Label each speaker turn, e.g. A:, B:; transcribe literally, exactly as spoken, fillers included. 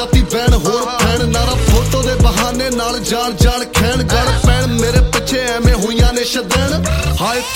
A: ਪਾਤੀ ਬੈਣ ਹੋਰ ਫੈਣ ਨਾਰਾ ਫੋਟੋ ਦੇ ਬਹਾਨੇ ਨਾਲ ਜਾਣ ਜਾਣ ਖੈਣ ਗੜ ਪੈਣ ਮੇਰੇ ਪਿੱਛੇ ਐਵੇਂ ਹੋਈਆਂ ਨੇ ਸ਼ਦੈਣ ਹਾਏ